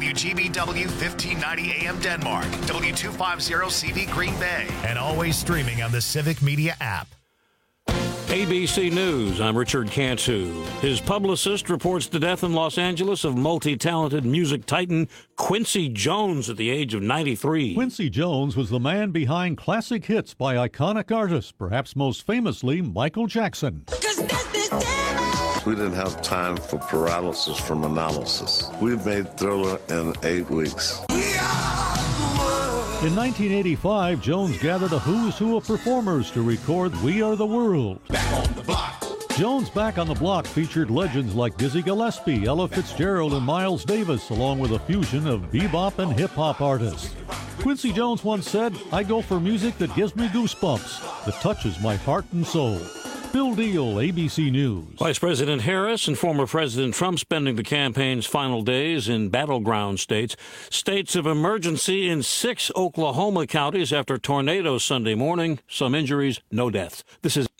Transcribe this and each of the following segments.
WGBW 1590 AM Denmark, W250CV Green Bay, and always streaming on the Civic Media app. ABC News, I'm Richard Cantu. His publicist reports the death in Los Angeles of multi-talented music titan Quincy Jones at the age of 93. Quincy Jones was the man behind classic hits by iconic artists, perhaps most famously Michael Jackson. We didn't have time for paralysis from analysis. We made Thriller in 8 weeks. In 1985, Jones gathered a who's who of performers to record We Are the World. Back on the block. Jones' Back on the Block featured legends like Dizzy Gillespie, Ella Fitzgerald, and Miles Davis, along with a fusion of bebop and hip-hop artists. Quincy Jones once said, "I go for music that gives me goosebumps, that touches my heart and soul." Bill Deal, ABC News. Vice President Harris and former President Trump spending the campaign's final days in battleground states. States of emergency in 6 Oklahoma counties after tornadoes Sunday morning. Some injuries, no deaths. This is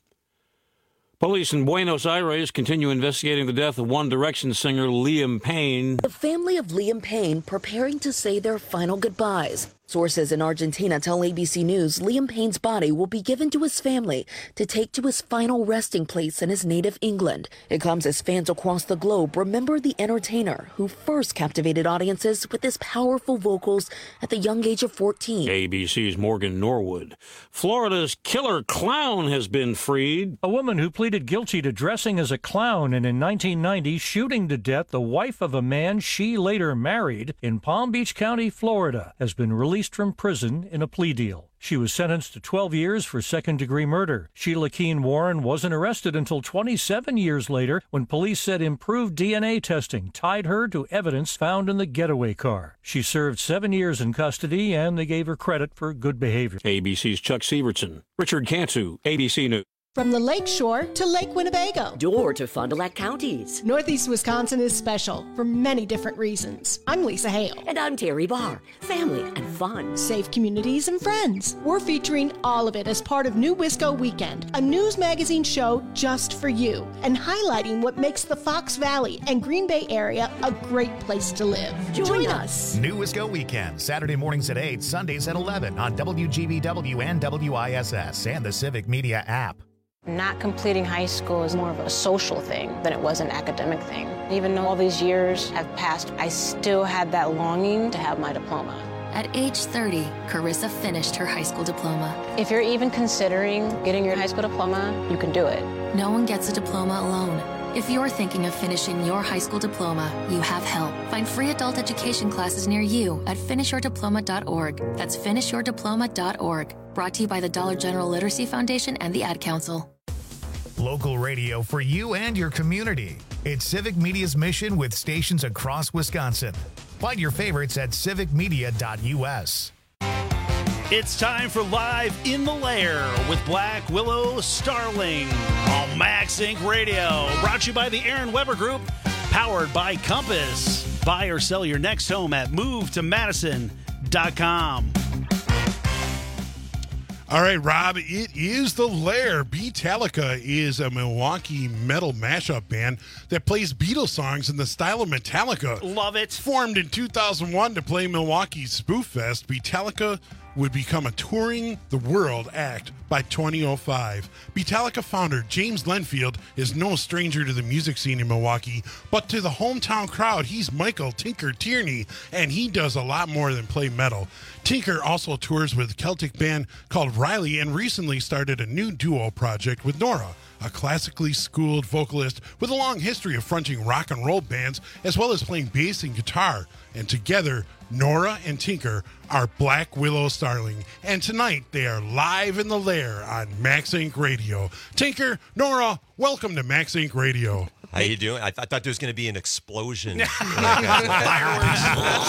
Police in Buenos Aires continue investigating the death of One Direction singer Liam Payne. The family of Liam Payne preparing to say their final goodbyes. Sources in Argentina tell ABC News Liam Payne's body will be given to his family to take to his final resting place in his native England. It comes as fans across the globe remember the entertainer who first captivated audiences with his powerful vocals at the young age of 14. ABC's Morgan Norwood. Florida's killer clown has been freed. A woman who pleaded guilty to dressing as a clown and in 1990 shooting to death the wife of a man she later married in Palm Beach County, Florida, has been released from prison in a plea deal. She was sentenced to 12 years for second-degree murder. Sheila Keene Warren wasn't arrested until 27 years later when police said improved DNA testing tied her to evidence found in the getaway car. She served 7 years in custody, and they gave her credit for good behavior. ABC's Chuck Severson. Richard Cantu, ABC News. From the Lake Shore to Lake Winnebago. Door to Fond du Lac counties. Northeast Wisconsin is special for many different reasons. I'm Lisa Hale. And I'm Terry Barr. Family and fun. Safe communities and friends. We're featuring all of it as part of New Wisco Weekend, a news magazine show just for you, and highlighting what makes the Fox Valley and Green Bay area a great place to live. Join us. New Wisco Weekend, Saturday mornings at 8, Sundays at 11 on WGBW and WISS and the Civic Media app. Not completing high school is more of a social thing than it was an academic thing. Even though all these years have passed, I still had that longing to have my diploma. At age 30, Carissa finished her high school diploma. If you're even considering getting your high school diploma, you can do it. No one gets a diploma alone. If you're thinking of finishing your high school diploma, you have help. Find free adult education classes near you at finishyourdiploma.org. That's finishyourdiploma.org. Brought to you by the Dollar General Literacy Foundation and the Ad Council. Local radio for you and your community. It's Civic Media's mission with stations across Wisconsin. Find your favorites at civicmedia.us. It's time for Live in the Lair with Black Willow Starling on Max Inc. Radio. Brought to you by the Aaron Weber Group, powered by Compass. Buy or sell your next home at movetomadison.com. All right, Rob, it is The Lair. Beatallica is a Milwaukee metal mashup band that plays Beatles songs in the style of Metallica. Love it. Formed in 2001 to play Milwaukee's Spoof Fest, Beatallica would become a touring the world act by 2005. Beatallica founder James Lenfield is no stranger to the music scene in Milwaukee, but to the hometown crowd, he's Michael Tinker Tierney, and he does a lot more than play metal. Tinker also tours with a Celtic band called Riley and recently started a new duo project with Nora, a classically schooled vocalist with a long history of fronting rock and roll bands as well as playing bass and guitar. And together, Nora and Tinker are Black Willow Starling. And tonight, they are live in the lair on Max Inc. Radio. Tinker, Nora, welcome to Max Inc. Radio. How you doing? I thought there was going to be an explosion. Fireworks.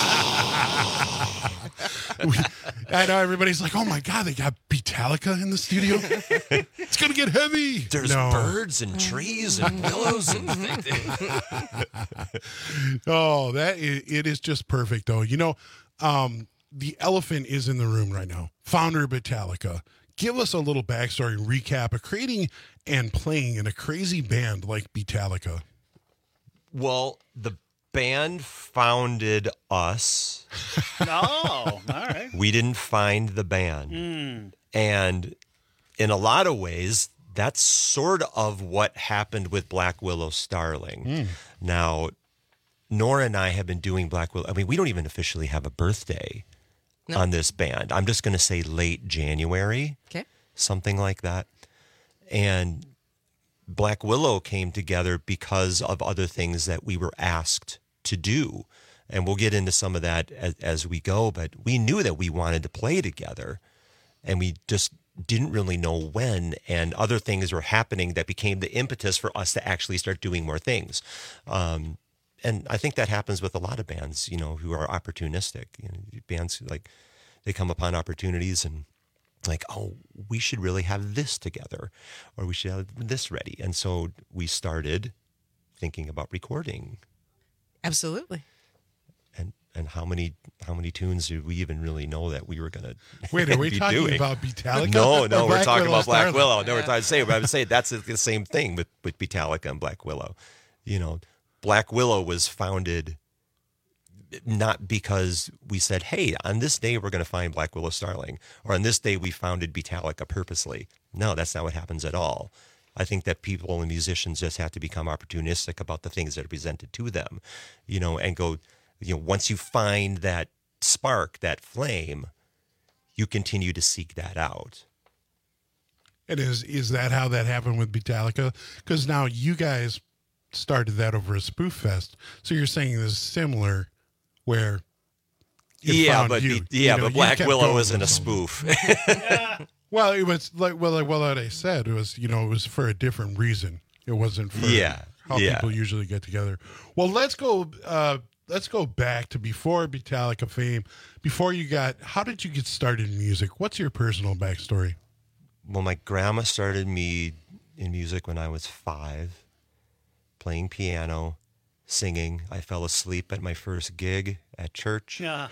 I know everybody's like, oh my God, they got Beatallica in the studio. It's going to get heavy. There's birds and trees and pillows. Oh, it is just perfect, though. You know, the elephant is in the room right now. Founder of Beatallica. Give us a little backstory and recap of creating and playing in a crazy band like Beatallica. Well, the band founded us. Oh, all right. We didn't find the band. And in a lot of ways, that's sort of what happened with Black Willow Starling. Now, Nora and I have been doing Black Willow. I mean, we don't even officially have a birthday on this band. I'm just going to say late January, something like that. And Black Willow came together because of other things that we were asked to do. And we'll get into some of that as we go, but we knew that we wanted to play together, and we just didn't really know when, and other things were happening that became the impetus for us to actually start doing more things. And I think that happens with a lot of bands, you know, who are opportunistic. You know, bands like, they come upon opportunities and like, oh, we should really have this together, or we should have this ready. And so we started thinking about recording. Absolutely. And how many tunes did we even really know that we were going to Wait, are we talking about Beatallica? No, we're talking about Black Starling? Willow. No, we're trying to say, but I would say that's the same thing with Beatallica and Black Willow. You know, Black Willow was founded not because we said, hey, on this day we're going to find Black Willow Starling, or on this day we founded Beatallica purposely. No, that's not what happens at all. I think that people and musicians just have to become opportunistic about the things that are presented to them, you know, and go, you know, once you find that spark, that flame, you continue to seek that out. And is that how that happened with Beatallica? Because now you guys started that over a spoof fest. So you're saying this is similar where but Black Willow isn't a spoof. Well, it was like what I said, it was, you know, it was for a different reason. It wasn't for how people usually get together. Well, let's go back to before Beatallica fame. How did you get started in music? What's your personal backstory? Well, my grandma started me in music when I was 5, playing piano, singing. I fell asleep at my first gig at church. Yeah.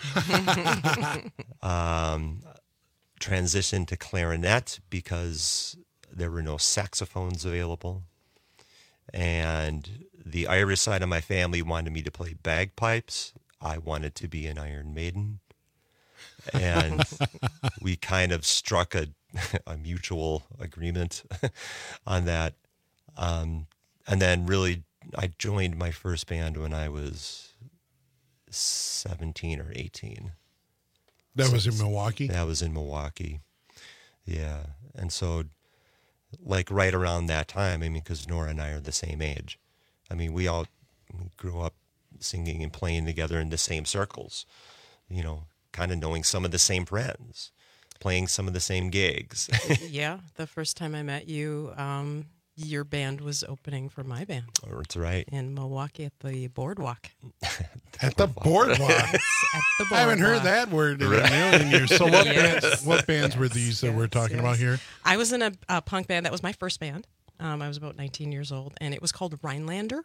Transitioned to clarinet because there were no saxophones available. And the Irish side of my family wanted me to play bagpipes. I wanted to be an Iron Maiden. And we kind of struck a mutual agreement on that. And then really, I joined my first band when I was 17 or 18. That was in Milwaukee? That was in Milwaukee. Yeah. And so, like, right around that time, I mean, because Nora and I are the same age. I mean, we grew up singing and playing together in the same circles, you know, kind of knowing some of the same friends, playing some of the same gigs. Yeah. The first time I met you, your band was opening for my band. Oh, that's right. In Milwaukee at the Boardwalk. At the Boardwalk? At the Boardwalk. I haven't heard that word in a million years. So what bands were these that we're talking about here? I was in a punk band. That was my first band. I was about 19 years old, and it was called Rhinelander.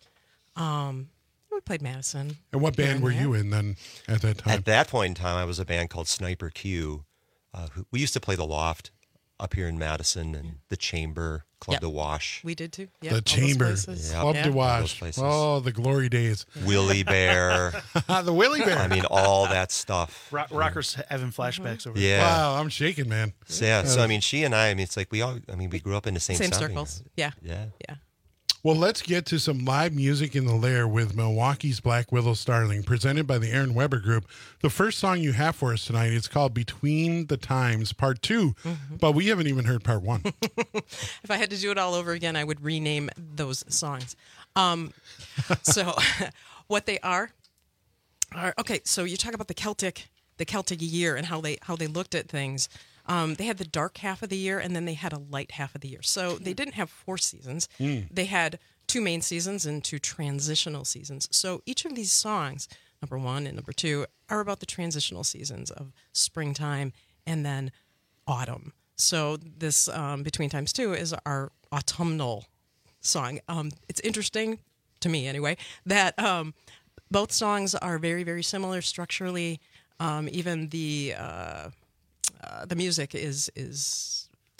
We played Madison. And what band were you in then at that time? At that point in time, I was a band called Sniper Q. We used to play the Loft up here in Madison and the Chamber, Club de Wash. We did too. The Chamber, Club de Wash. Oh, the glory days. Willie Bear. The Willie Bear. I mean, all that stuff. Rockers having flashbacks over there. Wow, I'm shaking, man. So, I mean, she and I mean, it's like we grew up in the same circles. Yeah. Well, let's get to some live music in the lair with Milwaukee's Black Willow Starling, presented by the Aaron Weber Group. The first song you have for us tonight, it's called Between the Times, Part 2, but we haven't even heard Part 1. If I had to do it all over again, I would rename those songs. So what they are okay, so you talk about the Celtic year and how they looked at things. They had the dark half of the year, and then they had a light half of the year. So they didn't have 4 seasons. They had 2 main seasons and 2 transitional seasons. So each of these songs, number 1 and number 2, are about the transitional seasons of springtime and then autumn. So this Between Times 2 is our autumnal song. It's interesting, to me anyway, that both songs are very, very similar structurally. Even the music is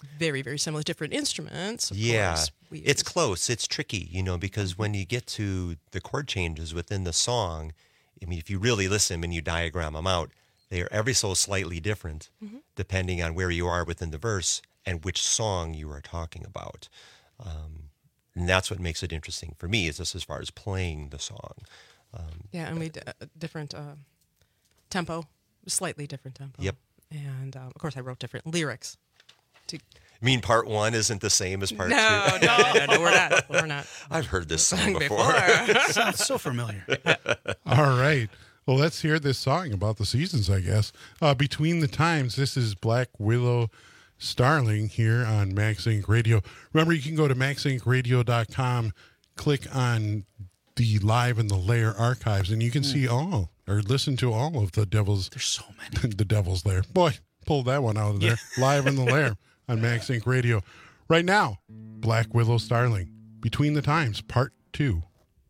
very, very similar, different instruments. Of Yeah, course, it's close. It's tricky, because when you get to the chord changes within the song, I mean, if you really listen and you diagram them out, they are every so slightly different depending on where you are within the verse and which song you are talking about. And that's what makes it interesting for me, is just as far as playing the song. And we different tempo, slightly different tempo. Yep. And of course, I wrote different lyrics. You mean part 1 isn't the same as part 2? No, we're not. I've heard this song before. Sounds so familiar. All right. Well, let's hear this song about the seasons, I guess. Between the Times, this is Black Willow Starling here on Max Inc. Radio. Remember, you can go to maxincradio.com, click on the Live in the Lair archives, and you can see all, or listen to all of the Devil's... There's so many. The Devil's Lair. Boy, pulled that one out of there. Live in the Lair on Max Inc. Radio. Right now, Black Willow Starling, Between the Times, Part 2.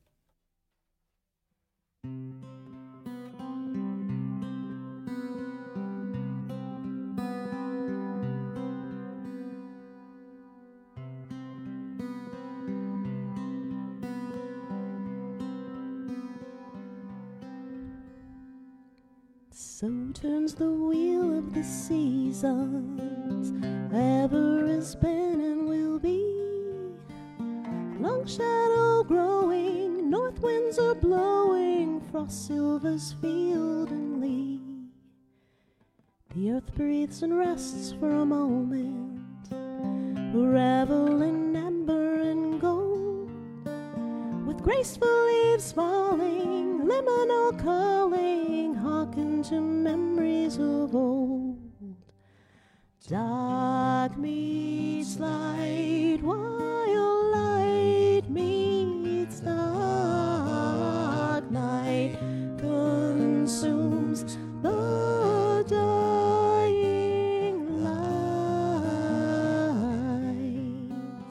So turns the wheel of the seasons, ever has been and will be. Long shadow growing, north winds are blowing, frost silvers field and lea. The earth breathes and rests for a moment, revel in amber and gold, with graceful leaves falling, liminal calling, hearken to memories of old. Dark meets light, while light meets dark. Night consumes the dying light.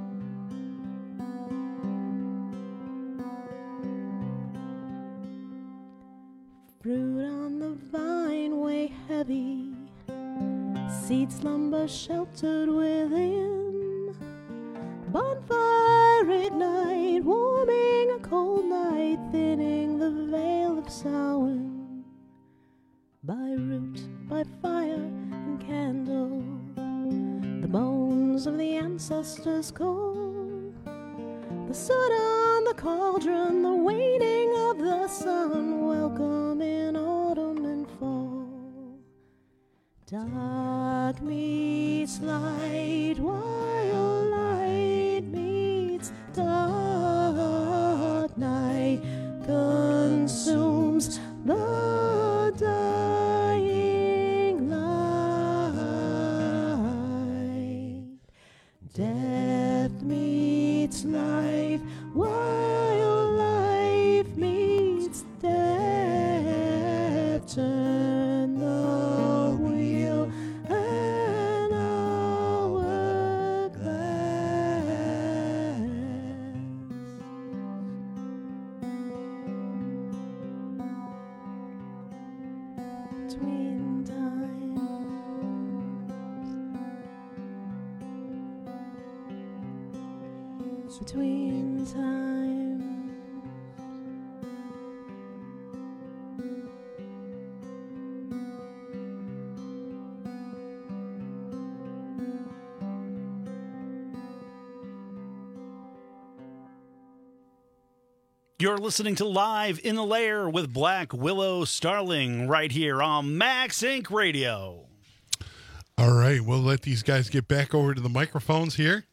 Fruit on the vine weigh heavy, seed slumber sheltered within. Bonfire ignite, warming a cold night, thinning the veil of Samhain. By root, by fire and candle, the bones of the ancestors call. The soot on the cauldron, the waning of the sun, welcome in autumn and fall. Dark meets light, while light meets dark. Night consumes the dying light. Death meets life, while life meets death. Turn the wheel and hourglass. Between times, between times. You're listening to Live in the Lair with Black Willow Starling right here on Max Inc. Radio. All right, we'll let these guys get back over to the microphones here.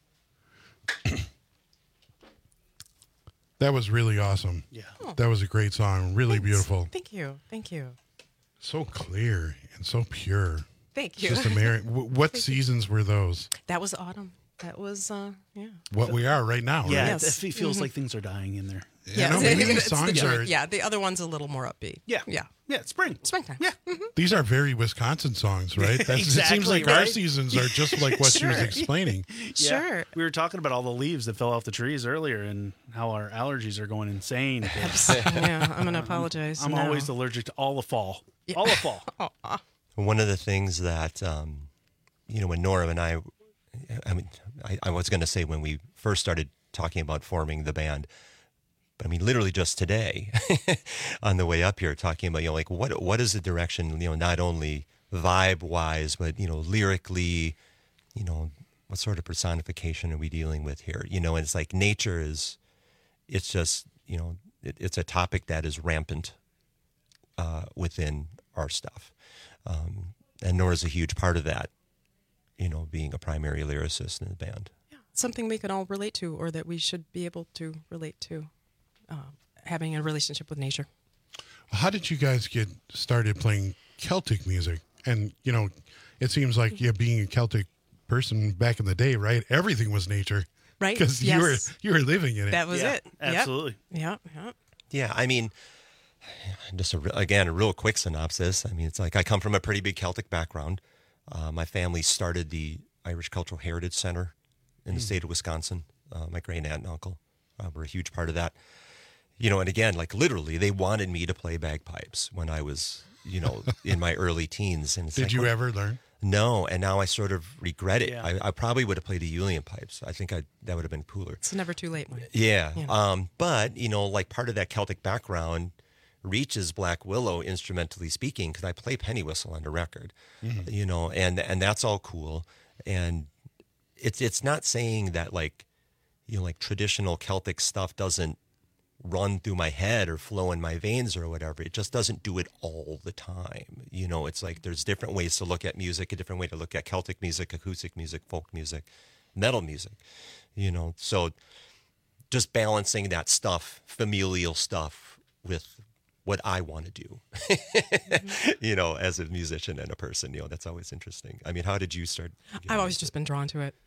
That was really awesome. Yeah. That was a great song. Really Thanks. beautiful. Thank you. Thank you. So clear and so pure. Thank you. Just what seasons were those? That was autumn. That was, What we are right now, Yeah, right? it feels like things are dying in there. Yeah, no, maybe these songs are... Yeah, the other one's a little more upbeat. Yeah. Yeah. Yeah, springtime. Yeah. These are very Wisconsin songs, right? That's, Exactly, it seems like our right? seasons are just like what she was Sure. explaining. Yeah. Sure. We were talking about all the leaves that fell off the trees earlier and how our allergies are going insane. Yeah, I'm going to apologize. I'm now. always allergic to all the fall. All the fall. One of the things that, when Nora and I I mean, I was going to say when we first started talking about forming the band, but I mean, literally just today on the way up here, talking about, like what is the direction, not only vibe wise, but, lyrically, what sort of personification are we dealing with here? And it's like nature it's just, it's a topic that is rampant within our stuff. And Nora's a huge part of that, being a primary lyricist in the band. Yeah, something we can all relate to, or that we should be able to relate to, having a relationship with nature. How did you guys get started playing Celtic music? And, it seems like being a Celtic person back in the day, right? Everything was nature. Right. Because you were living in it. That was it. Absolutely. Yep. Yeah, I mean, just a real quick synopsis. I mean, it's like I come from a pretty big Celtic background. My family started the Irish Cultural Heritage Center in the state of Wisconsin. My great aunt and uncle were a huge part of that. And again, like literally, they wanted me to play bagpipes when I was, in my early teens. And Did you ever learn? No, and now I sort of regret it. Yeah. I probably would have played the Uilleann pipes. I think that would have been cooler. It's never too late, Mike. Yeah. But, like part of that Celtic background reaches Black Willow, instrumentally speaking, because I play penny whistle on the record, and that's all cool. And it's not saying that like traditional Celtic stuff doesn't run through my head or flow in my veins or whatever. It just doesn't do it all the time. It's like there's different ways to look at music, a different way to look at Celtic music, acoustic music, folk music, metal music, so just balancing that stuff, familial stuff, with what I want to do, as a musician and a person, that's always interesting. I mean, how did you start? I've always just been drawn to it.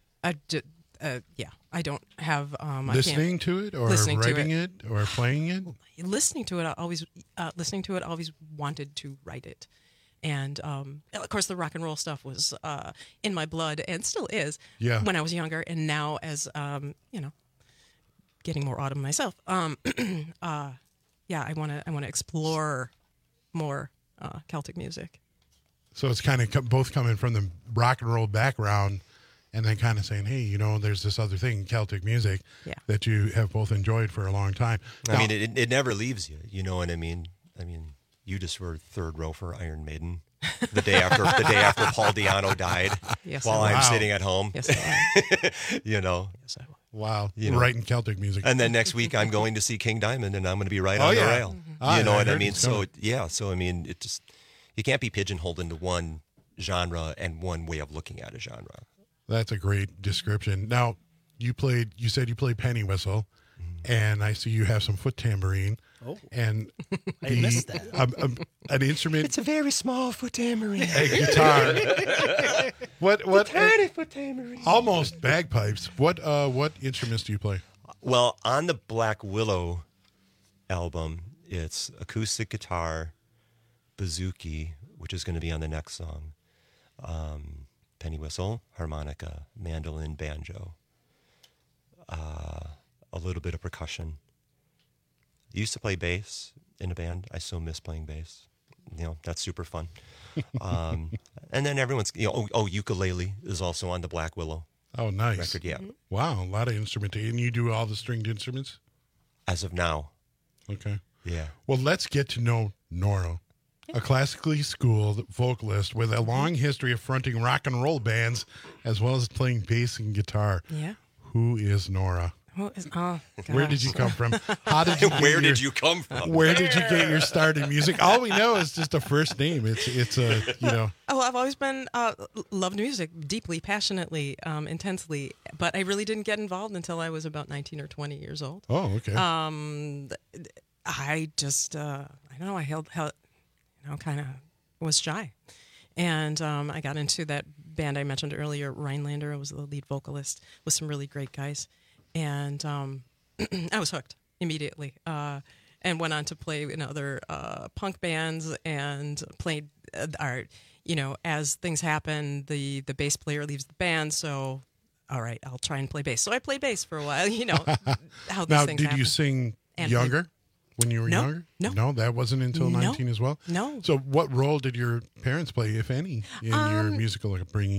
I don't have listening to it or writing it or playing it. Listening to it, I always wanted to write it, and of course the rock and roll stuff was in my blood and still is. Yeah. When I was younger, and now as getting more autumn myself. I want to explore more Celtic music. So it's kind of both coming from the rock and roll background, and then kind of saying, hey, there's this other thing, Celtic music, that you have both enjoyed for a long time. I mean, it never leaves you. You know what I mean? I mean, you just were third row for Iron Maiden the day after Paul Di'Anno died. Yes, while I'm sitting at home. Yes, I was. Yes, I was. Wow, writing Celtic music. And then next week I'm going to see King Diamond, and I'm going to be right on the rail. Mm-hmm. You know what I mean? So I mean, it just, you can't be pigeonholed into one genre and one way of looking at a genre. That's a great description. Now, you said you played penny whistle, and I see you have some foot tambourine. Oh, and I missed that. An instrument. It's a very small foot tambourine. A guitar. What? Tiny foot tambourine. Almost bagpipes. What instruments do you play? Well, on the Black Willow album, it's acoustic guitar, bouzouki, which is going to be on the next song, penny whistle, harmonica, mandolin, banjo, a little bit of percussion. I used to play bass in a band. I still miss playing bass. That's super fun. And then everyone's, ukulele is also on the Black Willow. Oh, nice. Record, yeah. Wow, a lot of instrumentation. And you do all the stringed instruments? As of now. Okay. Yeah. Well, let's get to know Nora, a classically schooled vocalist with a long history of fronting rock and roll bands, as well as playing bass and guitar. Yeah. Who is Nora? Where did you come from? How did you? Where did you come from? Where did you get your start in music? All we know is just a first name. It's a Oh, I've always been loved music deeply, passionately, intensely, but I really didn't get involved until I was about 19 or 20 years old. Oh, okay. I just I don't know. I held kind of was shy, and I got into that band I mentioned earlier, Rhinelander. I was the lead vocalist with some really great guys. And I was hooked immediately, and went on to play in other punk bands and played as things happen, the bass player leaves the band, so all right, I'll try and play bass. So I played bass for a while, how these now, things did happen. you sing younger? When you were younger? No, that wasn't until 19 as well? No. So what role did your parents play, if any, in your musical upbringing?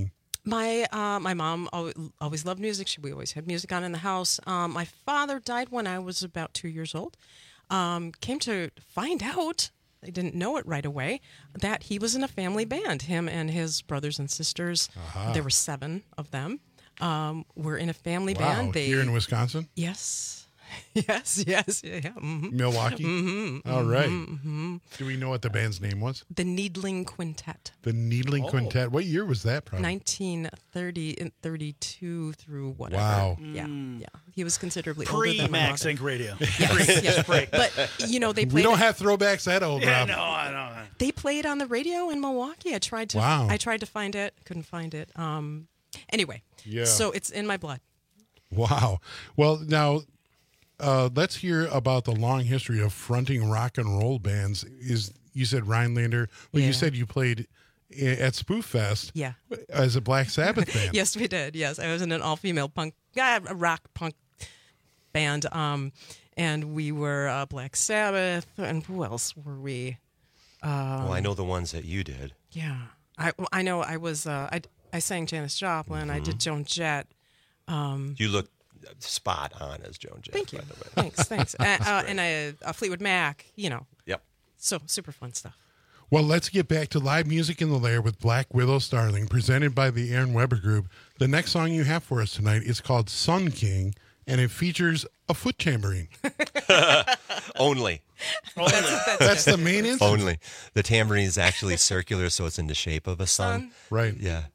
My mom always loved music. We always had music on in the house. My father died when I was about 2 years old. Came to find out, I didn't know it right away, that he was in a family band. Him and his brothers and sisters, there were 7 of them, were in a family band. Here in Wisconsin? Yes. Yes. Yeah. Mm-hmm. Milwaukee? Mm-hmm. All right. Mm-hmm. Do we know what the band's name was? The Needling Quintet. The Needling Quintet. What year was that, probably? 1930 and 32 through whatever. Wow. Yeah. He was considerably older than my Max mother. Inc. Radio. Yes. But, they played... We don't have throwbacks that old, Rob. No, I don't. They played on the radio in Milwaukee. I tried to find it. Couldn't find it. Anyway. Yeah. So it's in my blood. Wow. Well, now... let's hear about the long history of fronting rock and roll bands. You said Rhinelander. Well, you said you played at Spoof Fest as a Black Sabbath band. Yes, we did. Yes, I was in an all-female rock punk band, and we were Black Sabbath. And who else were we? Well, I know the ones that you did. Yeah, I know. I was. I sang Janis Joplin. I did Joan Jett. You look spot on as Joan Jett. Thank you. By the way. Thanks. And Fleetwood Mac. Yep. So super fun stuff. Well, let's get back to live music in the lair with Black Willow Starling, presented by the Aaron Weber Group. The next song you have for us tonight is called Sun King, and it features a foot tambourine. Only. That's the main instance? Only. The tambourine is actually circular, so it's in the shape of a sun. Right. Yeah.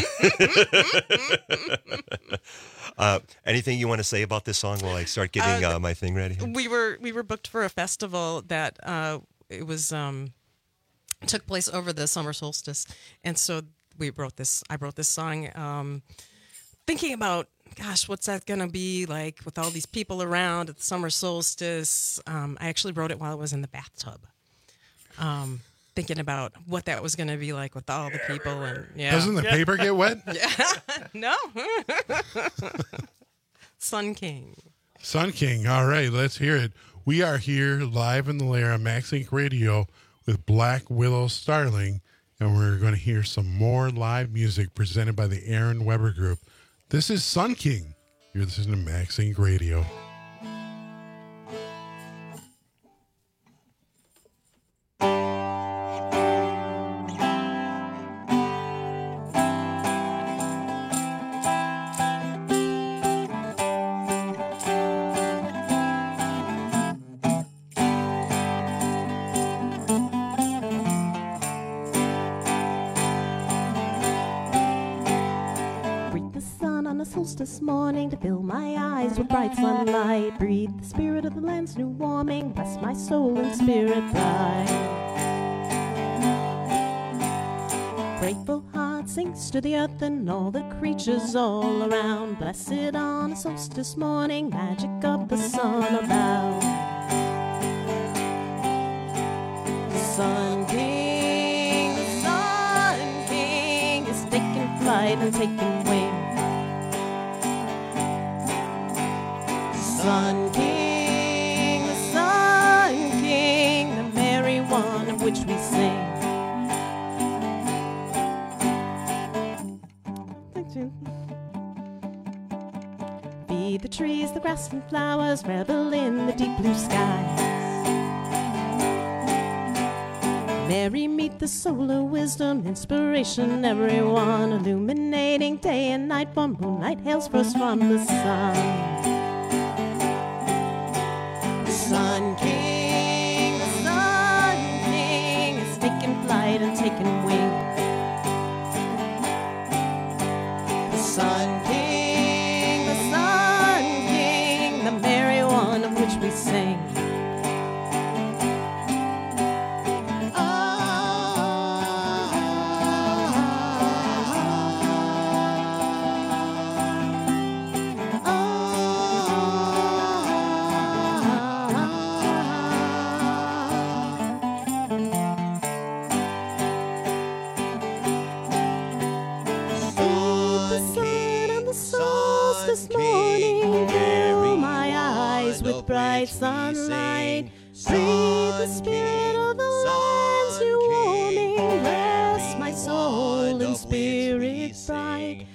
Anything you want to say about this song while I start getting my thing ready? We were booked for a festival that it was took place over the summer solstice, and so I wrote this song thinking about, gosh, what's that gonna be like with all these people around at the summer solstice. I actually wrote it while I was in the bathtub. Thinking about what that was going to be like with all the people. And Doesn't the paper get wet? No. Sun King. Sun King. All right, let's hear it. We are here live in the lair on Max Inc. Radio with Black Willow Starling, and we're going to hear some more live music presented by the Aaron Weber Group. This is Sun King. You're listening to Max Inc. Radio. This morning to fill my eyes with bright sunlight. Breathe the spirit of the land's new warming. Bless my soul and spirit bright. Grateful heart sings to the earth and all the creatures all around. Blessed on a solstice morning, magic of the sun about. Sun King, the Sun King is taking flight and taking wing. Sun King, the Sun King, the merry one of which we sing. Feed the trees, the grass and flowers, revel in the deep blue skies. Merry meet the solar wisdom, inspiration, everyone, illuminating day and night, for moonlight hails first from the sun. Sun King, the Sun King is taking flight and taking wing. The Sun King, the merry one of which we sing. Bright sunlight, breathe the spirit of the land's new warming. Bless my soul and spirit bright.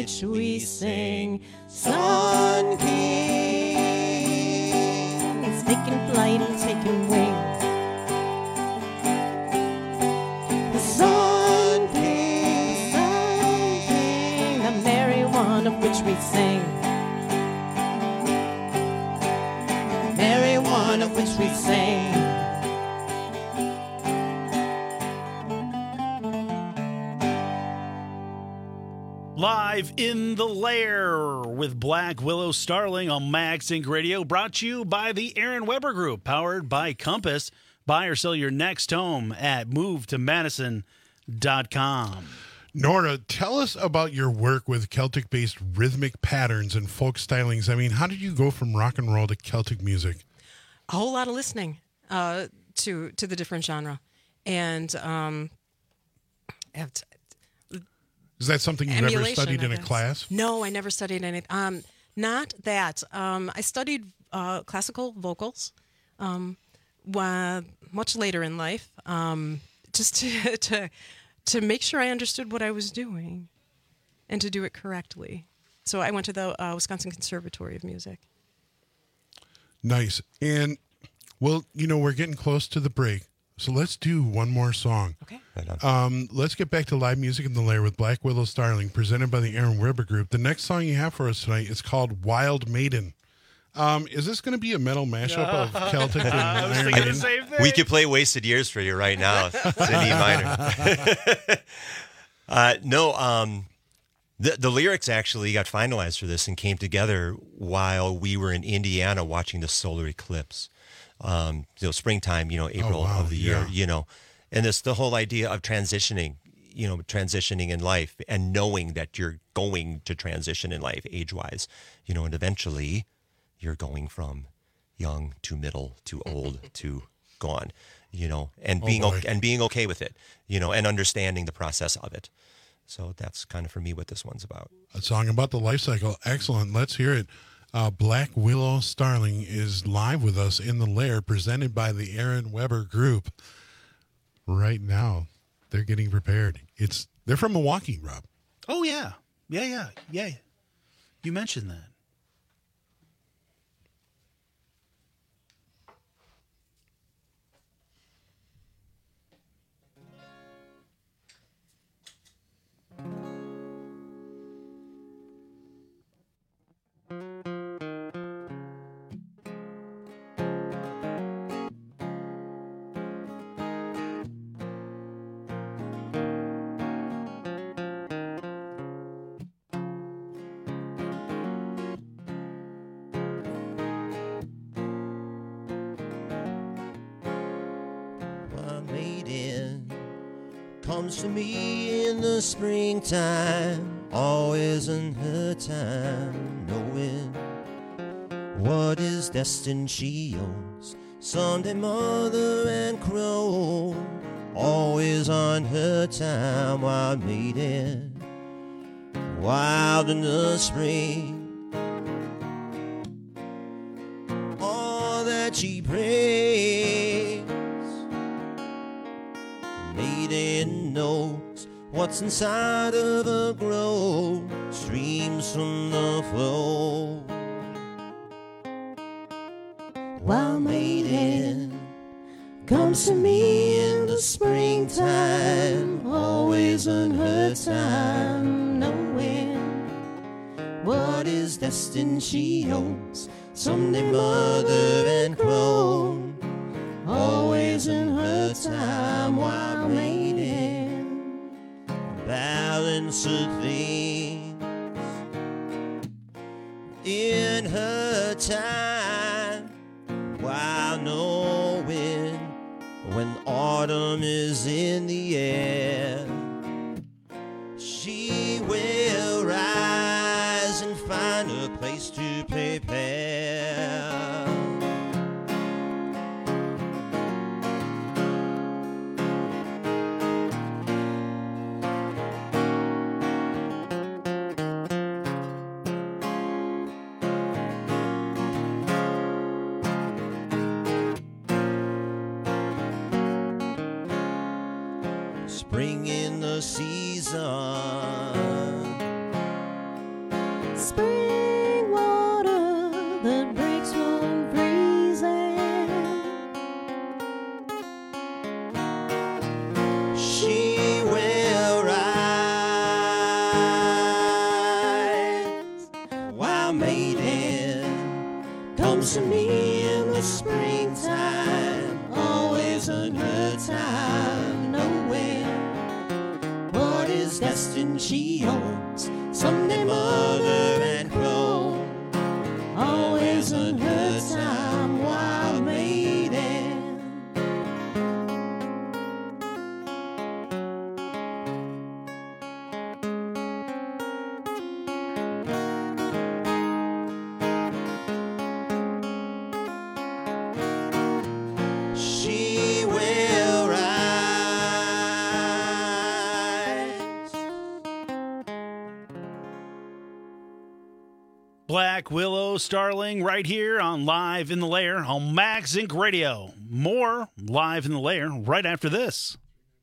which we sing. Sun King is taking flight and taking wing. The Sun King, the merry one of which we sing. Merry one of which we sing. Live in the Lair with Black Willow Starling on Max Inc. Radio, brought to you by the Aaron Weber Group, powered by Compass. Buy or sell your next home at movetomadison.com. Nora, tell us about your work with Celtic-based rhythmic patterns and folk stylings. I mean, how did you go from rock and roll to Celtic music? A whole lot of listening to the different genre, and is that something you ever studied in a class? No, I never studied anything. Not that. I studied classical vocals much later in life, just to make sure I understood what I was doing and to do it correctly. So I went to the Wisconsin Conservatory of Music. Nice. And, well, we're getting close to the break. So let's do one more song. Okay. Let's get back to live music in the Lair with Black Willow Starling, presented by the Aaron Weber Group. The next song you have for us tonight is called Wild Maiden. Is this going to be a metal mashup of Celtic and Iron Maiden? We could play Wasted Years for you right now. It's in E minor. No, the lyrics actually got finalized for this and came together while we were in Indiana watching the solar eclipse. Springtime, April of the year, and it's the whole idea of transitioning in life and knowing that you're going to transition in life age-wise, and eventually you're going from young to middle to old to gone, and being okay with it, and understanding the process of it. So that's kind of for me what this one's about. A song about the life cycle. Excellent. Let's hear it. Black Willow Starling is live with us in the Lair, presented by the Aaron Weber Group. Right now, they're getting prepared. They're from Milwaukee, Rob. Oh, yeah. Yeah. You mentioned that. Comes to me in the springtime, always in her time, knowing what is destined she owns. Sunday mother and crow, always on her time, wild maiden, wild in the spring. All that she brings, maiden knows what's inside of a grove, streams from the flow. Wild maiden comes to me in the springtime, always on her time, knowing what is destined she owns. Someday mother and crone, always in her time, wild maiden, balance of things in her time, while knowing when autumn is in the air, she will rise and find a place to prepare. Spring in the season, was destined she owns. Someday mother and crone, always on her time, wild maiden. She will rise. Black Willow Starling right here on Live in the Lair on Max Inc. Radio. More Live in the Lair right after this.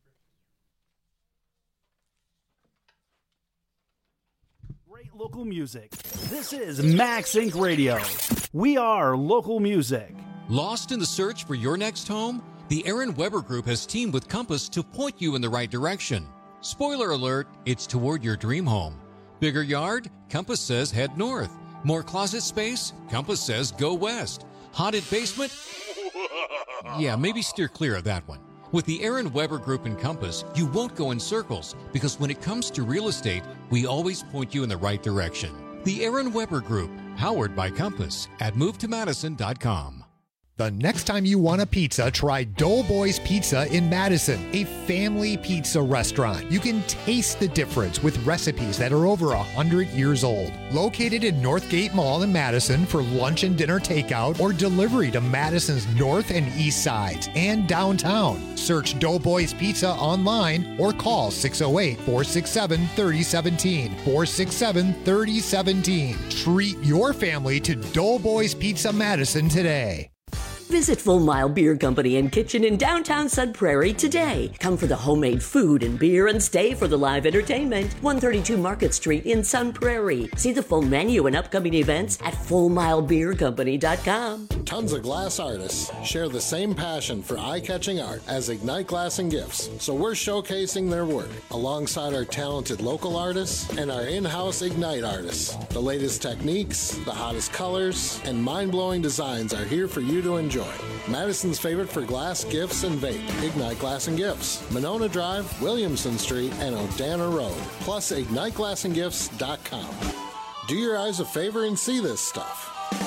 Great local music. This is Max Inc. Radio. We are local music. Lost in the search for your next home? The Aaron Weber Group has teamed with Compass to point you in the right direction. Spoiler alert, it's toward your dream home. Bigger yard? Compass says head north. More closet space? Compass says go west. Haunted basement? Yeah, maybe steer clear of that one. With the Aaron Weber Group and Compass, you won't go in circles because when it comes to real estate, we always point you in the right direction. The Aaron Weber Group, powered by Compass at movetomadison.com. The next time you want a pizza, try Doughboys Pizza in Madison, a family pizza restaurant. You can taste the difference with recipes that are over 100 years old. Located in Northgate Mall in Madison for lunch and dinner takeout or delivery to Madison's north and east sides and downtown. Search Doughboys Pizza online or call 608-467-3017. 467-3017. Treat your family to Doughboys Pizza Madison today. Visit Full Mile Beer Company and Kitchen in downtown Sun Prairie today. Come for the homemade food and beer and stay for the live entertainment. 132 Market Street in Sun Prairie. See the full menu and upcoming events at FullMileBeerCompany.com. Tons of glass artists share the same passion for eye-catching art as Ignite Glass and Gifts, so we're showcasing their work alongside our talented local artists and our in-house Ignite artists. The latest techniques, the hottest colors, and mind-blowing designs are here for you to enjoy. Madison's favorite for glass, gifts, and vape, Ignite Glass and Gifts. Monona Drive, Williamson Street, and Odana Road. Plus, IgniteGlassandGifts.com. Do your eyes a favor and see this stuff.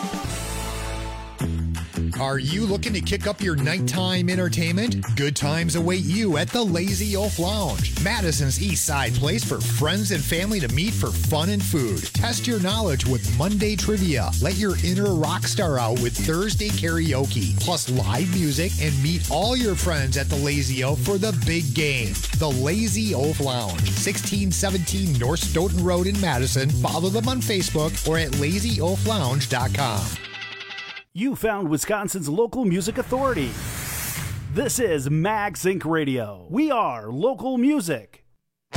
Are you looking to kick up your nighttime entertainment? Good times await you at the Lazy Oaf Lounge, Madison's East Side place for friends and family to meet for fun and food. Test your knowledge with Monday trivia. Let your inner rock star out with Thursday karaoke, plus live music, and meet all your friends at the Lazy Oaf for the big game. The Lazy Oaf Lounge, 1617 North Stoughton Road in Madison. Follow them on Facebook or at lazyoaflounge.com. You found Wisconsin's local music authority. This is Max Inc. Radio. We are local music.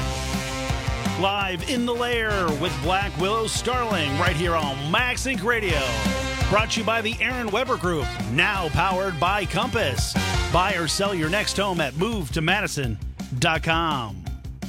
Live in the Lair with Black Willow Starling right here on Max Inc. Radio. Brought to you by the Aaron Weber Group, now powered by Compass. Buy or sell your next home at movetomadison.com.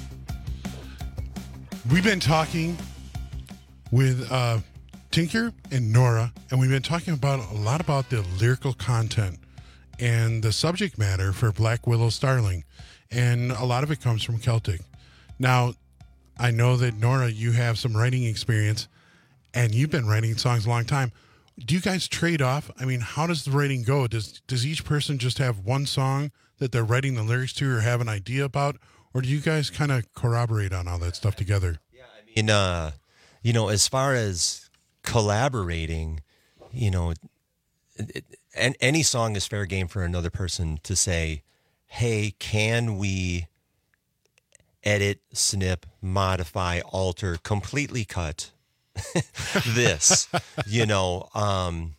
We've been talking with Tinker and Nora, and we've been talking about a lot about the lyrical content and the subject matter for Black Willow Starling, and a lot of it comes from Celtic. Now, I know that, Nora, you have some writing experience, and you've been writing songs a long time. Do you guys trade off? I mean, how does the writing go? Does each person just have one song that they're writing the lyrics to or have an idea about, or do you guys kind of corroborate on all that stuff together? Yeah, I mean, as far as collaborating, and any song is fair game for another person to say, hey, can we edit, snip, modify, alter, completely cut this, and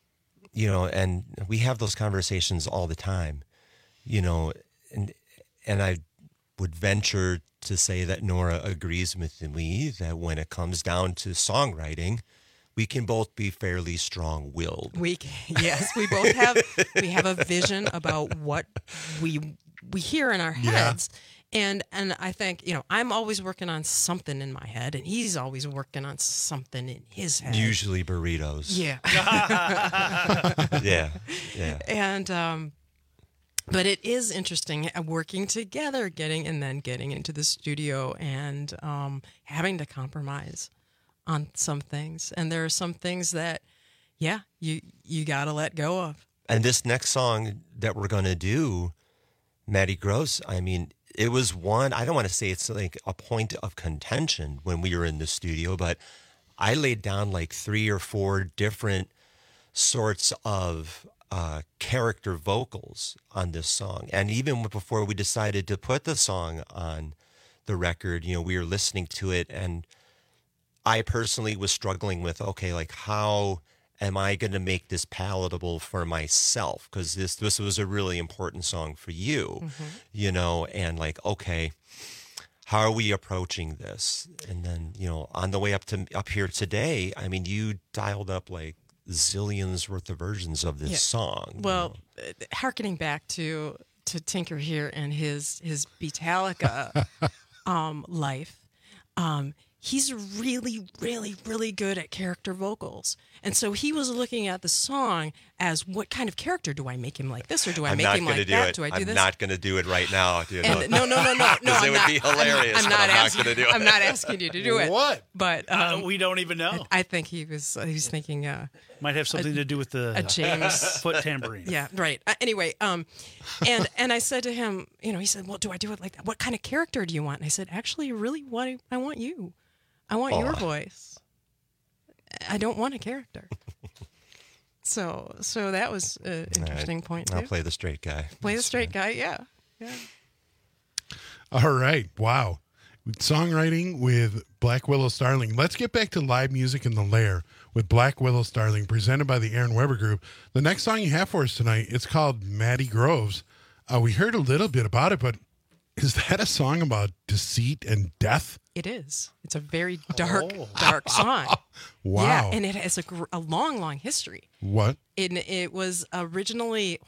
we have those conversations all the time, and I would venture to say that Nora agrees with me that when it comes down to songwriting, we can both be fairly strong-willed. Yes, we both have a vision about what we hear in our heads. And I think, I'm always working on something in my head, and he's always working on something in his head. Usually burritos. Yeah. Yeah. And But it is interesting working together, getting into the studio and having to compromise on some things. And there are some things that, you got to let go of. And this next song that we're going to do, Maddie Groves, I mean, it was one, I don't want to say it's like a point of contention when we were in the studio, but I laid down like 3 or 4 different sorts of character vocals on this song. And even before we decided to put the song on the record, you know, we were listening to it, and I personally was struggling with, okay, like how am I going to make this palatable for myself? Because this was a really important song for you, you know, and like, okay, how are we approaching this? And then, you know, on the way up here today, I mean, you dialed up like zillions worth of versions of this song. Well, hearkening back to Tinker here and his Beatallica life, he's really, really, really good at character vocals. And so he was looking at the song as, what kind of character do I make him like this, or do I make him like that? Do I do this? I'm not going to do it right now. You know? And no. It would be hilarious. I'm not going to do it. I'm not asking you to do it. What? But we don't even know. I think he was thinking might have something to do with the James foot tambourine. Yeah, right. Anyway, and I said to him, you know, he said, well, do I do it like that? What kind of character do you want? And I said, actually, really, I want you. I want your voice. I don't want a character. So that was an interesting point, too. I'll play the straight guy. Play the straight guy, yeah. All right. Wow. Songwriting with Black Willow Starling. Let's get back to live music in the Lair with Black Willow Starling, presented by the Aaron Weber Group. The next song you have for us tonight, it's called Maddie Groves. We heard a little bit about it, but is that a song about deceit and death? It is. It's a very dark song. Wow. Yeah, and it has a long, long history. What? It was originally,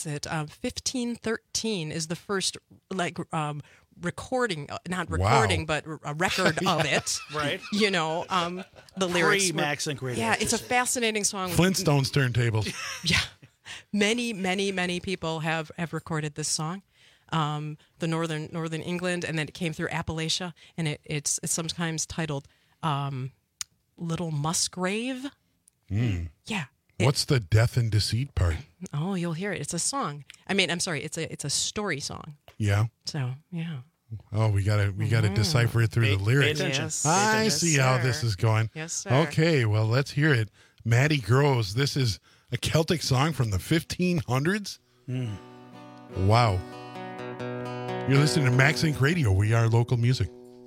1513 is the first, recording, not recording, but a record of it. Right. You know, the lyrics. Pre-Maxink Radio. Yeah, it's a fascinating song. Flintstones turntables. Yeah. Many people have recorded this song. The northern England, and then it came through Appalachia, and it's sometimes titled Little Musgrave. Yeah. What's the death and deceit part? Oh, you'll hear it. It's a song. I mean, I'm sorry. It's a story song. Yeah. So yeah. Oh, we gotta decipher it through the lyrics. Pay attention. Yes. I see how this is going. Yes, sir. Okay, well, let's hear it. Maddie Groves. This is a Celtic song from the 1500s. Wow. You're listening to Max Inc. Radio. We are local music.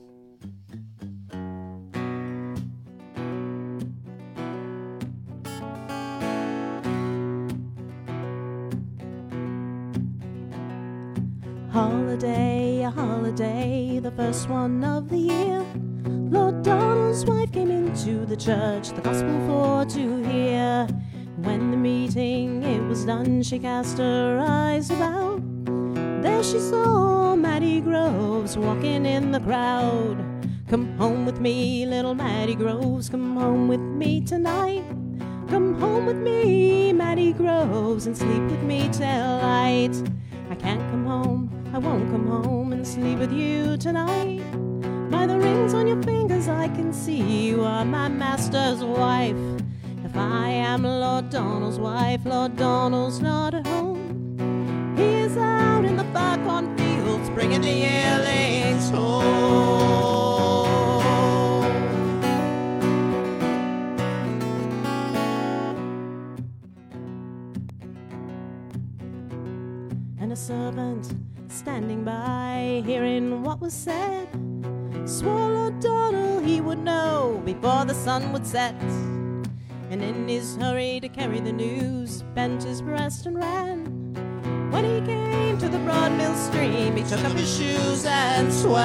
Holiday, a holiday, the first one of the year. Lord Donald's wife came into the church, the gospel for to hear. When the meeting it was done, she cast her eyes about. There she saw Maddie Groves walking in the crowd. Come home with me, little Maddie Groves, come home with me tonight. Come home with me, Maddie Groves, and sleep with me till light. I can't come home, I won't come home and sleep with you tonight. By the rings on your fingers I can see you are my master's wife. If I am Lord Donald's wife, Lord Donald's not at home. He is out in the far cornfields bringing the yearlings home. And a servant standing by, hearing what was said, swore Lord Donald he would know before the sun would set. And in his hurry to carry the news, bent his breast and ran. When he came to the broad mill stream, he took up his shoes and swam.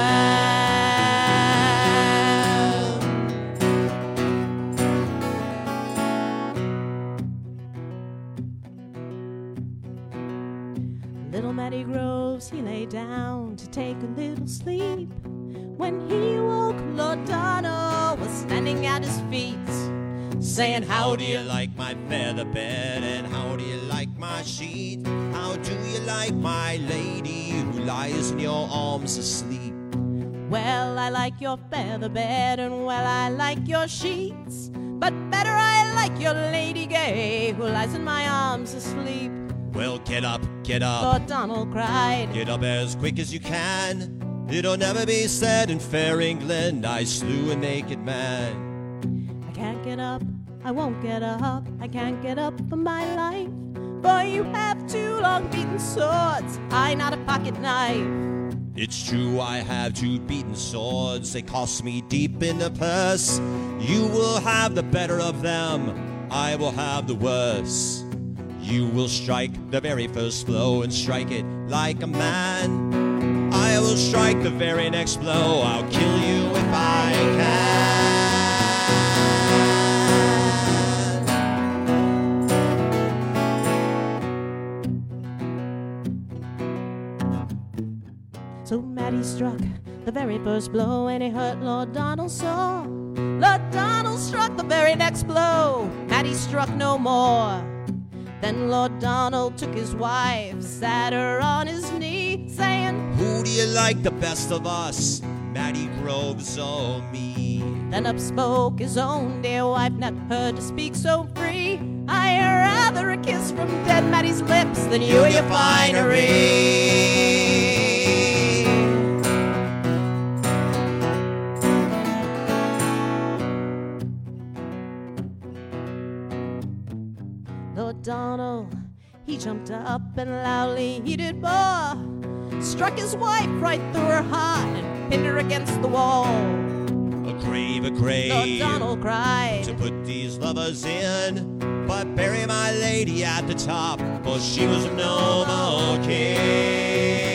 Little Maddie Groves, he lay down to take a little sleep. When he woke, Lord Donald was standing at his feet. saying, how do you like my feather bed, and how do you like my sheet? How do you like my lady who lies in your arms asleep? Well, I like your feather bed, and well, I like your sheets, but better I like your lady gay who lies in my arms asleep. Well, get up, get up. Lord Donald cried. Get up as quick as you can. It'll never be said in fair England, I slew a naked man. I can't get up, I won't get up, I can't get up for my life. For you have two long beaten swords, I not a pocket knife. It's true, I have two beaten swords. They cost me deep in the purse. You will have the better of them, I will have the worse. You will strike the very first blow and strike it like a man. I will strike the very next blow. I'll kill you if I can. So Matty struck the very first blow, and it hurt Lord Donald sore. Lord Donald struck the very next blow. Matty struck no more. Then Lord Donald took his wife, sat her on his knee, saying, who do you like the best of us, Matty Groves or me? Then up spoke his own dear wife, not heard to speak so free. I'd rather a kiss from dead Matty's lips than you and your finery. Lord Donald, he jumped up and loudly he did bore, struck his wife right through her heart and pinned her against the wall. A grave, Lord Donald cried, to put these lovers in, but bury my lady at the top, for she was of no more kin.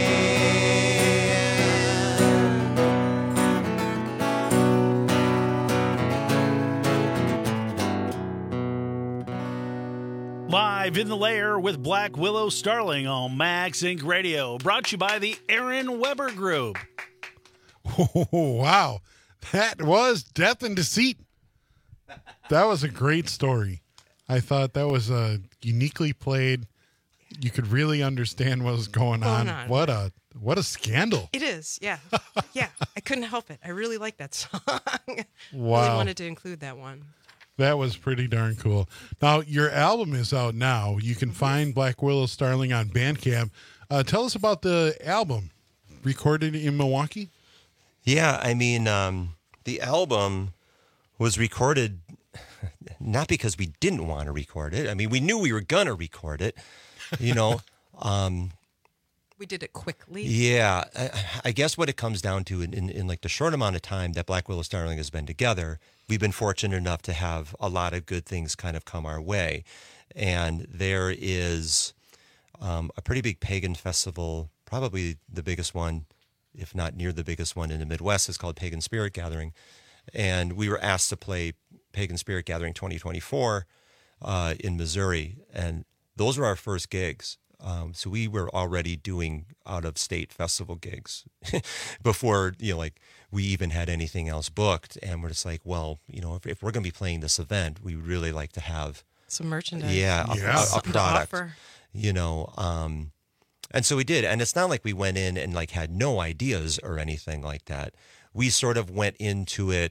Live in the Lair with Black Willow Starling on Max Inc. Radio. Brought to you by the Aaron Weber Group. Oh, wow. That was Death and Deceit. That was a great story. I thought that was uniquely played. You could really understand what was going on. What a scandal. It is, yeah. Yeah, I couldn't help it. I really like that song. Wow. Really wanted to include that one. That was pretty darn cool. Now, your album is out now. You can find Black Willow Starling on Bandcamp. Tell us about the album. Recorded in Milwaukee? Yeah, I mean, the album was recorded not because we didn't want to record it. I mean, we knew we were going to record it, you know. We did it quickly. Yeah. I guess what it comes down to in like the short amount of time that Black Willow Starling has been together, we've been fortunate enough to have a lot of good things kind of come our way. And there is a pretty big pagan festival, probably the biggest one, if not near the biggest one in the Midwest, is called Pagan Spirit Gathering. And we were asked to play Pagan Spirit Gathering 2024 in Missouri. And those were our first gigs. So we were already doing out-of-state festival gigs before, you know, like we even had anything else booked. And we're just like, well, you know, if we're going to be playing this event, we would really like to have some merchandise. Yeah, a product, you know. And so we did. And it's not like we went in and like had no ideas or anything like that. We sort of went into it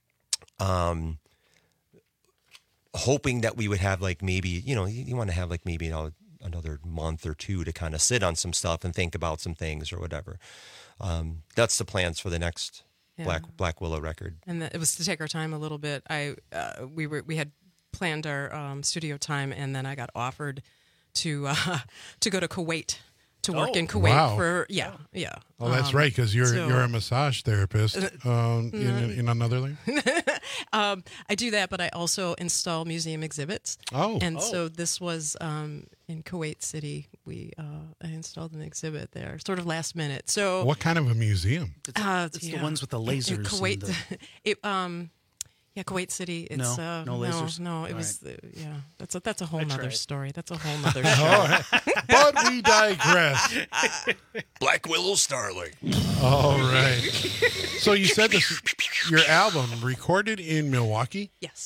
hoping that we would have like maybe, you know, you want to have like maybe, you know, another month or two to kind of sit on some stuff and think about some things or whatever. That's the plans for the next Black Willow record. And it was to take our time a little bit. We had planned our studio time, and then I got offered to go to Kuwait to work in Kuwait for Oh, that's right, because you're a massage therapist in another language. I do that, but I also install museum exhibits. So this was in Kuwait City. I installed an exhibit there, sort of last minute. So what kind of a museum? It's the ones with the lasers. In Kuwait. Kuwait City. It's no lasers. No, it was. That's a whole nother story. That's a whole nother show. But we digress. Black Willow Starling. All right. So you said this, your album recorded in Milwaukee? Yes.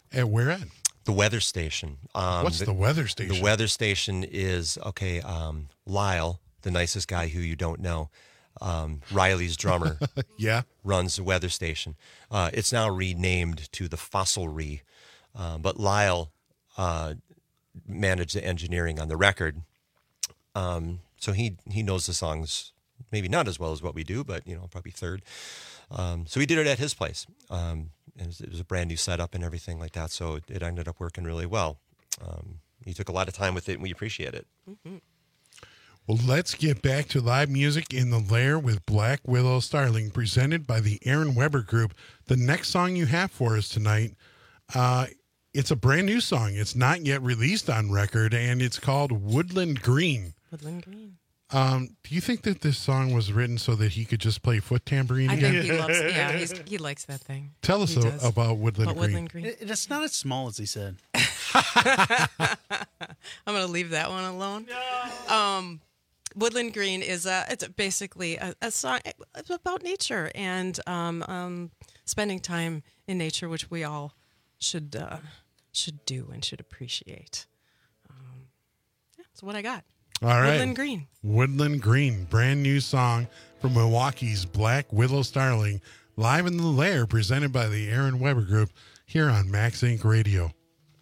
At where at? The weather station. What's the weather station? The weather station is, Lyle, the nicest guy who you don't know, Riley's drummer, yeah, runs the weather station. It's now renamed to the Fossilry, but Lyle managed the engineering on the record. So he knows the songs, maybe not as well as what we do, but, probably third. So we did it at his place. It was a brand new setup and everything like that, so it ended up working really well. He took a lot of time with it, and we appreciate it. Mm-hmm. Well, let's get back to live music in the Lair with Black Willow Starling, presented by the Aaron Weber Group. The next song you have for us tonight, it's a brand new song. It's not yet released on record, and it's called Woodland Green. Woodland Green. Do you think that this song was written so that he could just play foot tambourine I again? think he likes that thing. Tell us about Woodland Green. It's not as small as he said. I'm going to leave that one alone. No. Woodland Green is it's basically a song about nature and spending time in nature, which we all should do and should appreciate. That's what I got. All right. Woodland Green. Woodland Green, brand new song from Milwaukee's Black Willow Starling, live in the Lair, presented by the Aaron Weber Group here on Max Inc. Radio.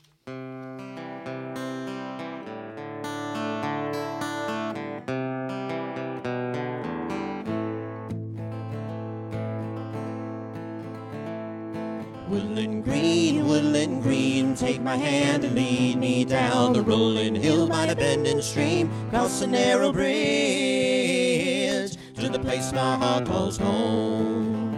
Woodland green, take my hand and lead me down the rolling hill by the bending stream, across a narrow bridge to the place my heart calls home.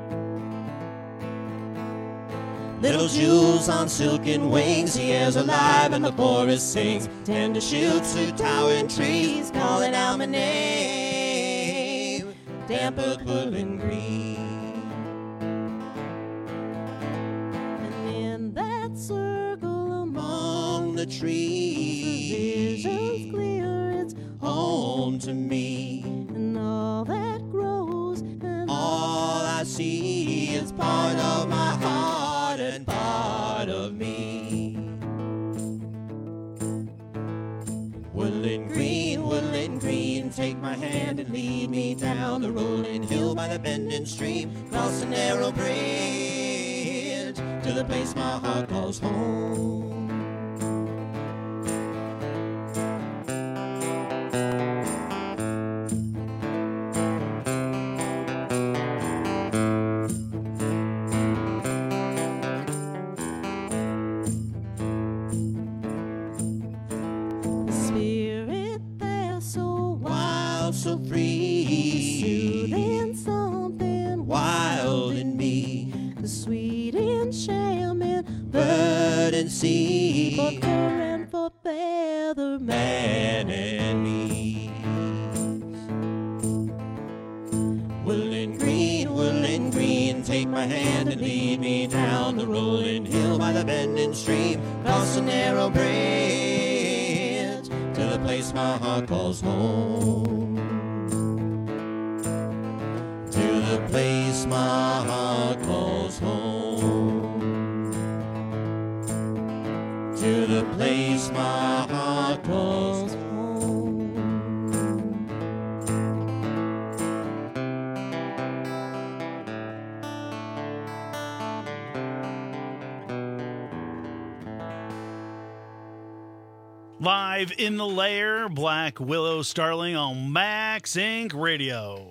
Little jewels on silken wings, the air's alive and the forest sings. Tender shoots through towering trees, calling out my name. Damp earth, woodland green. The trees, visions clear, it's home to me, and all that grows, and all I see is part of my heart and part of me. Woodland green, take my hand and lead me down the rolling hill by the bending stream, across a narrow bridge to the place my heart calls home. So free, soothing something wild in me, the sweet enchantment, bird and sea, for fur and for feather, man and me. Woodland green, take my hand and lead me down the rolling hill by the bending stream, across a narrow bridge to the place my heart calls home. The place my heart calls home. To the place my heart calls home. Live in the Lair, Black Willow Starling on Max Inc. Radio.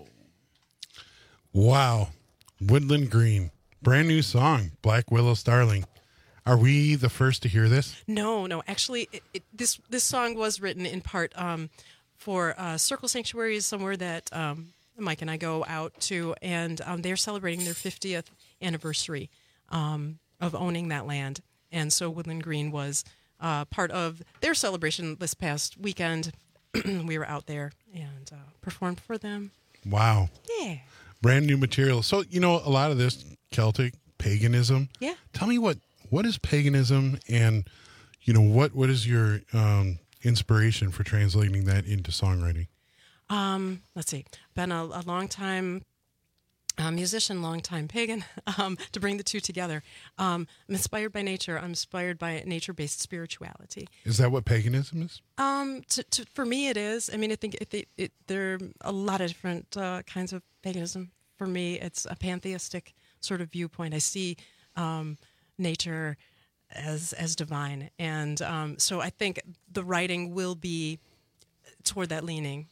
Wow. Woodland Green. Brand new song, Black Willow Starling. Are we the first to hear this? No. Actually, this song was written in part for Circle Sanctuary, is somewhere that Mike and I go out to, and they're celebrating their 50th anniversary of owning that land. And so Woodland Green was part of their celebration this past weekend. We were out there and performed for them. Wow. Yeah. Brand new material. So, a lot of this Celtic paganism. Yeah. Tell me what is paganism, and, what is your inspiration for translating that into songwriting? Let's see. Been a long time musician, longtime pagan, to bring the two together. I'm inspired by nature. I'm inspired by nature-based spirituality. Is that what paganism is? For me, it is. I mean, I think there are a lot of different kinds of paganism. For me, it's a pantheistic sort of viewpoint. I see nature as divine, and so I think the writing will be toward that leaning.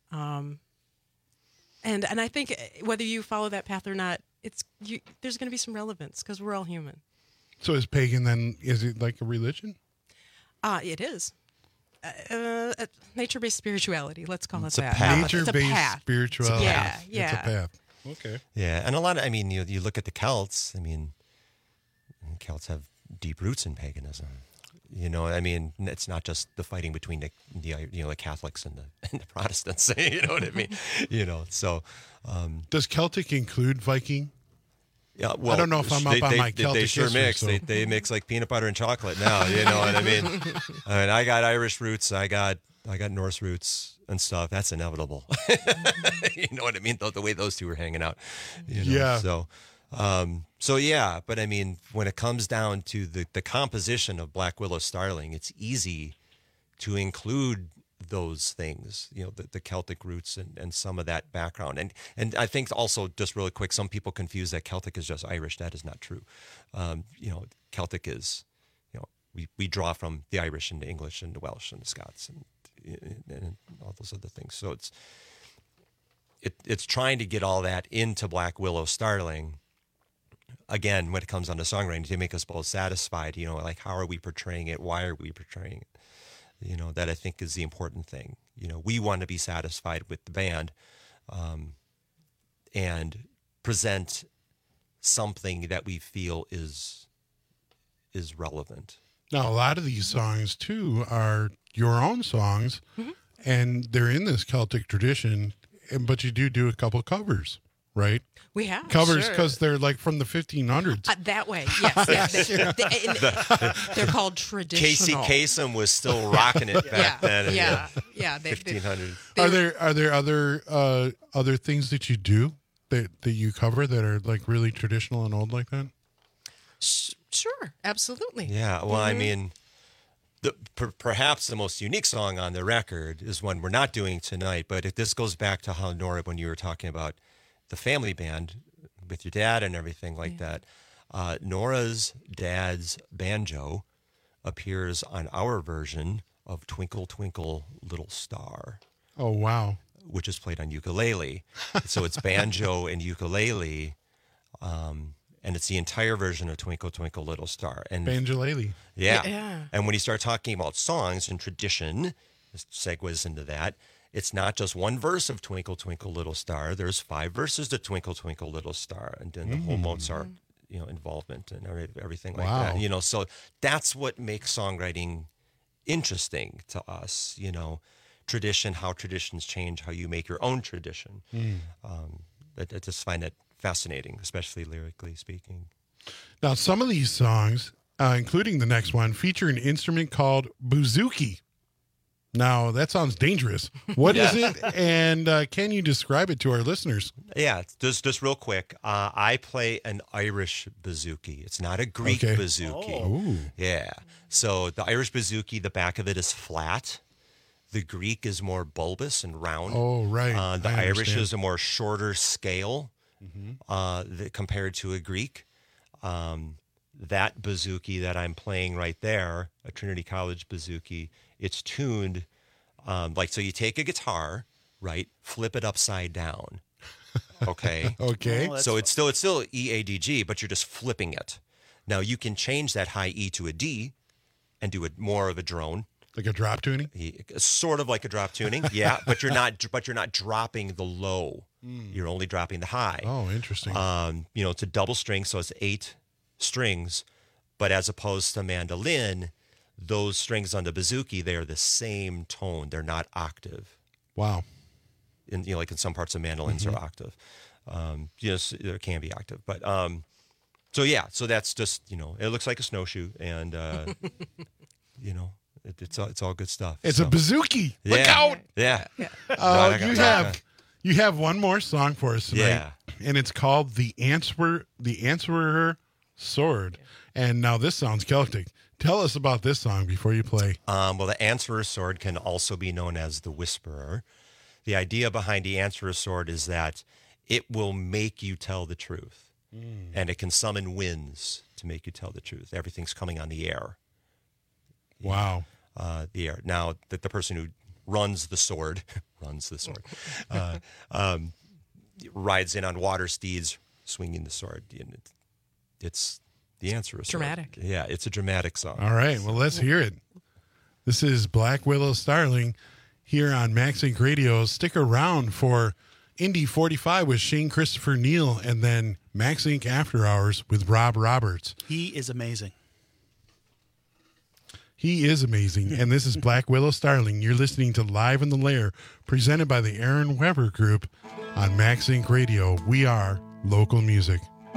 And I think whether you follow that path or not, there's going to be some relevance because we're all human. So is pagan then, is it like a religion? It is. Nature-based spirituality, let's call it that. Nature-based spirituality. Yeah. It's a path. Okay. Yeah, and a lot of, I mean, you look at the Celts, I mean, Celts have deep roots in paganism. You know, I mean, it's not just the fighting between the Catholics and the Protestants. You know what I mean? You know, so does Celtic include Viking? Yeah, well, I don't know if I'm up on my Celtic They sure history, mix. so. They mix like peanut butter and chocolate now. You know what I mean? I mean, I got Irish roots. I got Norse roots and stuff. That's inevitable. You know what I mean? The way those two were hanging out. You know? Yeah. So yeah, but I mean, when it comes down to the composition of Black Willow Starling, it's easy to include those things, you know, the Celtic roots and some of that background. And I think also, just really quick, some people confuse that Celtic is just Irish. That is not true. You know, Celtic is, you know, we draw from the Irish and the English and the Welsh and the Scots and all those other things. So it's trying to get all that into Black Willow Starling. Again, when it comes on to songwriting, to make us both satisfied, you know, like how are we portraying it? Why are we portraying it? You know, that I think is the important thing. You know, we want to be satisfied with the band and present something that we feel is relevant. Now, a lot of these songs, too, are your own songs, and they're in this Celtic tradition, but you do a couple covers. Right? We have covers because they're like from the 1500s. That way, yes. They're called traditional. Casey Kasem was still rocking it back then. Yeah. 1500s. Are there other things that you do that you cover that are like really traditional and old like that? Sure, absolutely. Yeah. Well, I mean, perhaps the most unique song on the record is one we're not doing tonight. But if this goes back to how, Nora, when you were talking about the family band with your dad and everything like that, Nora's dad's banjo appears on our version of Twinkle, Twinkle, Little Star. Oh, wow. Which is played on ukulele. So it's banjo and ukulele, and it's the entire version of Twinkle, Twinkle, Little Star. And Banjolele. Yeah. And when you start talking about songs and tradition, this segues into that. It's not just one verse of Twinkle, Twinkle, Little Star. There's 5 verses to Twinkle, Twinkle, Little Star. And then the whole Mozart, you know, involvement and everything like that. You know, so that's what makes songwriting interesting to us, you know, tradition, how traditions change, how you make your own tradition. I just find it fascinating, especially lyrically speaking. Now, some of these songs, including the next one, feature an instrument called bouzouki. Now, that sounds dangerous. What is it, and can you describe it to our listeners? Yeah, just real quick. I play an Irish bouzouki. It's not a Greek bouzouki. Oh. Yeah. So the Irish bouzouki, the back of it is flat. The Greek is more bulbous and round. Oh, right. The Irish is a more shorter scale compared to a Greek. That bouzouki that I'm playing right there, a Trinity College bouzouki, it's tuned so you take a guitar, right, flip it upside down. Okay. Okay. Oh, so it's still E-A-D-G, but you're just flipping it. Now you can change that high E to a D and do it more of a drone. Like a drop tuning? Sort of like a drop tuning, yeah. But you're not dropping the low. You're only dropping the high. Oh, interesting. You know, it's a double string, so it's 8 strings. But as opposed to mandolin, those strings on the bouzouki, they're the same tone. They're not octave. Wow. Like in some parts of mandolins are octave. Yes, there can be octave. But so that's just, you know, it looks like a snowshoe, and you know, it's all good stuff. It's a bouzouki. Look out! Yeah. You have one more song for us tonight. Yeah. And it's called The Answerer Sword. And now this sounds Celtic. Tell us about this song before you play. Well, the Answerer Sword can also be known as the Whisperer. The idea behind the Answerer Sword is that it will make you tell the truth. And it can summon winds to make you tell the truth. Everything's coming on the air. Wow. The air. Now, the person who runs the sword, rides in on water steeds, swinging the sword. It's the Answerer Sword. Dramatic. Yeah, it's a dramatic song. All right, well, let's hear it. This is Black Willow Starling here on Max Inc. Radio. Stick around for Indy 45 with Shane Christopher Neal, and then Max Inc. After Hours with Rob Roberts. He is amazing. He is amazing. And this is Black Willow Starling. You're listening to Live in the Lair, presented by the Aaron Weber Group on Max Inc. Radio. We are local music.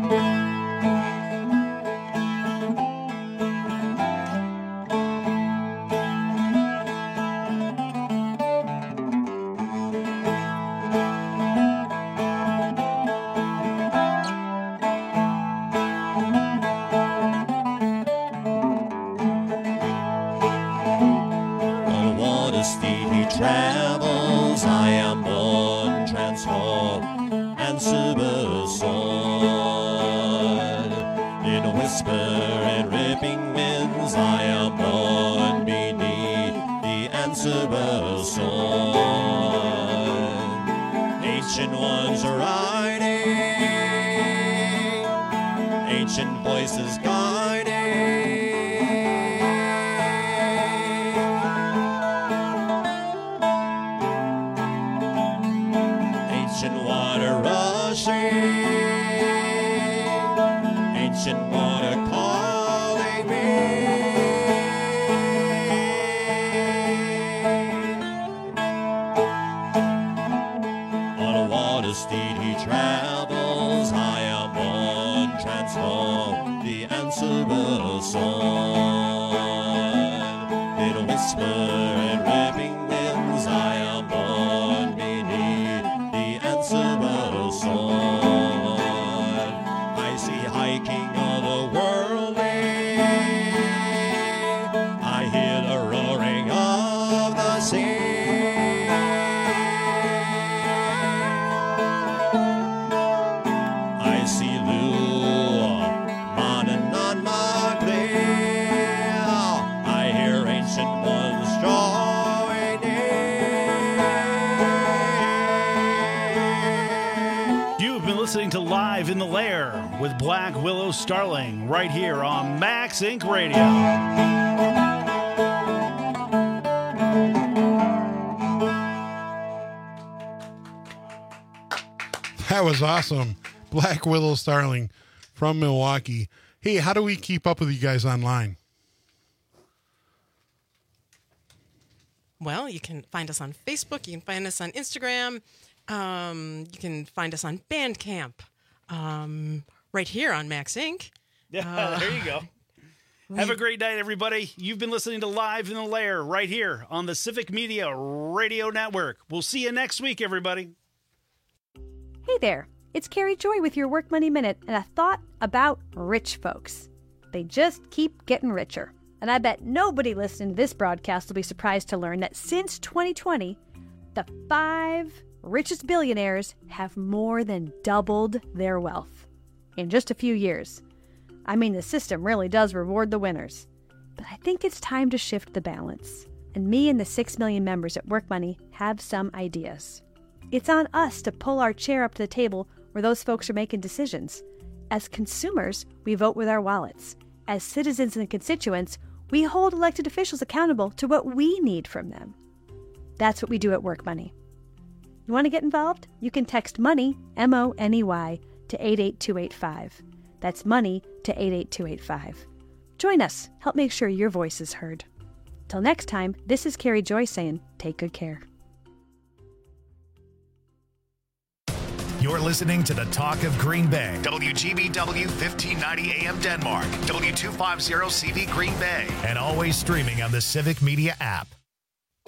Travels, I am born, transformed, and super sword. In a whisper and ripping winds, I am born beneath the Answerer sword. Ancient ones are riding, ancient voices guiding. Ancient water calling me. On a water steed he travels, I am born, transformed, the Answerer sword. In a whisper and ripping winds, I am born beneath the Answerer sword. Hiking of the worldly, I hear the roaring of the sea. I see Lou running on my clear. I hear ancient ones drawing near. You've been listening to Live in the Lair with Black Willow Starling right here on Max Inc. Radio. That was awesome. Black Willow Starling from Milwaukee. Hey, how do we keep up with you guys online? Well, you can find us on Facebook. You can find us on Instagram. You can find us on Bandcamp. Right here on Max Inc. Yeah, there you go. Have a great night, everybody. You've been listening to Live in the Lair right here on the Civic Media Radio Network. We'll see you next week, everybody. Hey there, it's Carrie Joy with your Work Money Minute and a thought about rich folks. They just keep getting richer. And I bet nobody listening to this broadcast will be surprised to learn that since 2020, the 5 richest billionaires have more than doubled their wealth in just a few years. I mean, the system really does reward the winners. But I think it's time to shift the balance. And me and the 6 million members at Work Money have some ideas. It's on us to pull our chair up to the table where those folks are making decisions. As consumers, we vote with our wallets. As citizens and constituents, we hold elected officials accountable to what we need from them. That's what we do at Work Money. You want to get involved? You can text MONEY, M-O-N-E-Y, to 88285. That's MONEY to 88285. Join us. Help make sure your voice is heard. Till next time, this is Carrie Joy saying, take good care. You're listening to the Talk of Green Bay. WGBW 1590 AM Denmark. W250 CV Green Bay. And always streaming on the Civic Media app.